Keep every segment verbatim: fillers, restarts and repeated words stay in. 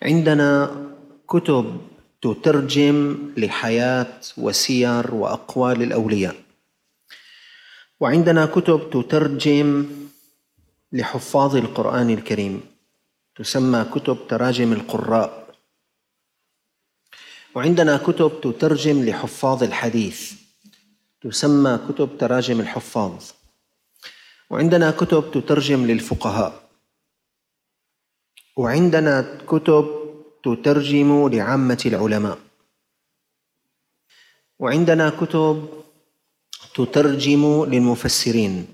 عندنا كتب تترجم لحياة وسير وأقوال الأولياء، وعندنا كتب تترجم لحفاظ القرآن الكريم تسمى كتب تراجم القراء، وعندنا كتب تترجم لحفاظ الحديث تسمى كتب تراجم الحفاظ، وعندنا كتب تترجم للفقهاء، وعندنا كتب تترجم لعامة العلماء، وعندنا كتب تترجم للمفسرين.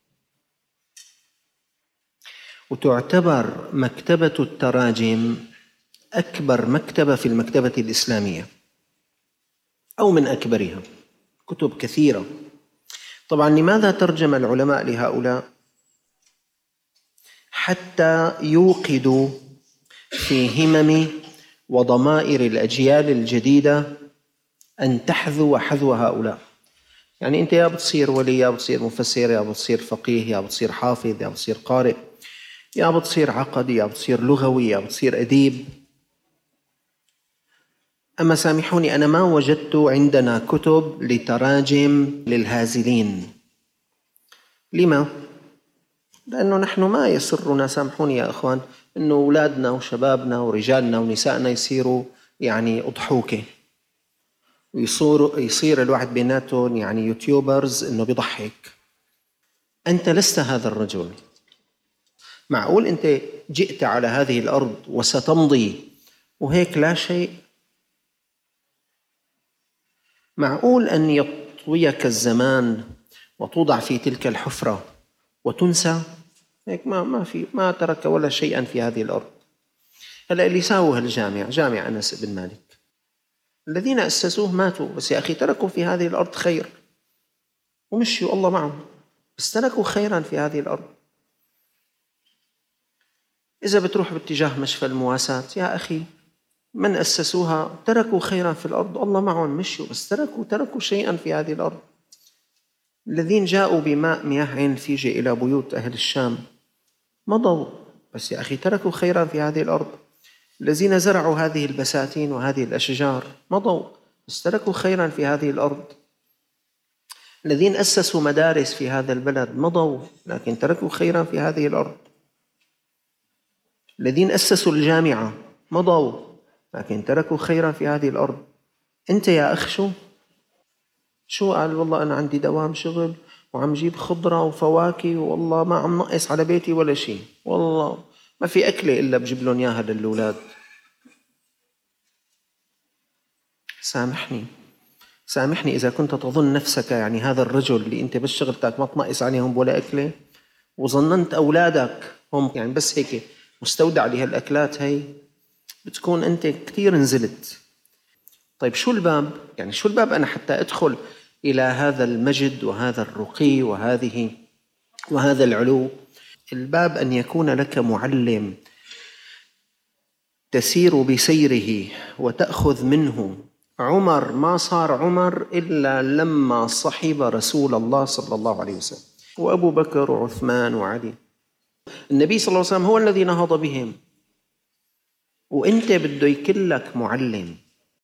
وتعتبر مكتبة التراجم أكبر مكتبة في المكتبة الإسلامية أو من أكبرها، كتب كثيرة. طبعا لماذا ترجم العلماء لهؤلاء؟ حتى يوقدوا في همم وضمائر الأجيال الجديدة أن تحذو حذو هؤلاء. يعني أنت يا بتصير ولي، يا بتصير مفسر، يا بتصير فقيه، يا بتصير حافظ، يا بتصير قارئ، يا بتصير عقدي، يا بتصير لغوي، يا بتصير أديب. أما سامحوني، أنا ما وجدت عندنا كتب لتراجم للهازلين. لما؟ لأنه نحن ما يسرنا، سامحوني يا أخوان، أنه أولادنا وشبابنا ورجالنا ونسائنا يصيروا يعني أضحوكة، ويصير يصير الواحد بيناتهم يعني يوتيوبرز إنه بيضحك. أنت لست هذا الرجل. معقول أنت جئت على هذه الأرض وستمضي وهيك لا شيء؟ معقول أن يطويك الزمان وتوضع في تلك الحفرة وتنسى هيك؟ ما ما في ما ترك ولا شيئا في هذه الأرض. هلا اللي ساووا هالجامع، جامع أنس بن مالك، الذين أسسوه ماتوا، بس يا أخي تركوا في هذه الأرض خير ومشيوا، الله معهم، بس تركوا خيرا في هذه الأرض. إذا بتروح باتجاه مشفى المواساة، يا أخي من أسسوها تركوا خيرا في الأرض، الله معهم، مشوا، بس تركوا تركوا شيئا في هذه الأرض. الذين جاءوا بماء مياه عين فيجي إلى بيوت أهل الشام مضوا، بس يا أخي تركوا خيرا في هذه الأرض. الذين زرعوا هذه البساتين وهذه الأشجار مضوا، بس تركوا خيرا في هذه الأرض. الذين أسسوا مدارس في هذا البلد مضوا، لكن تركوا خيرا في هذه الأرض. الذين أسسوا الجامعة مضوا، لكن تركوا خيرا في هذه الأرض. أنت يا أخ شو؟ شو قال؟ والله أنا عندي دوام شغل وعم جيب خضرة وفواكه، والله ما عم نقص على بيتي ولا شيء، والله ما في أكلة إلا بجيب لهم إياها للأولاد. سامحني سامحني إذا كنت تظن نفسك يعني هذا الرجل اللي أنت بس شغلتك ما تنقص عليهم ولا أكلة، وظننت أولادك هم يعني بس هيك مستودع لهالأكلات هي، بتكون أنت كتير نزلت. طيب شو الباب؟ يعني شو الباب أنا حتى أدخل إلى هذا المجد وهذا الرقي وهذه وهذا العلو؟ الباب أن يكون لك معلم تسير بسيره وتأخذ منه. عمر ما صار عمر إلا لما صحب رسول الله صلى الله عليه وسلم، وأبو بكر وعثمان وعلي. النبي صلى الله عليه وسلم هو الذي نهض بهم، وإنت بده يكلك معلم.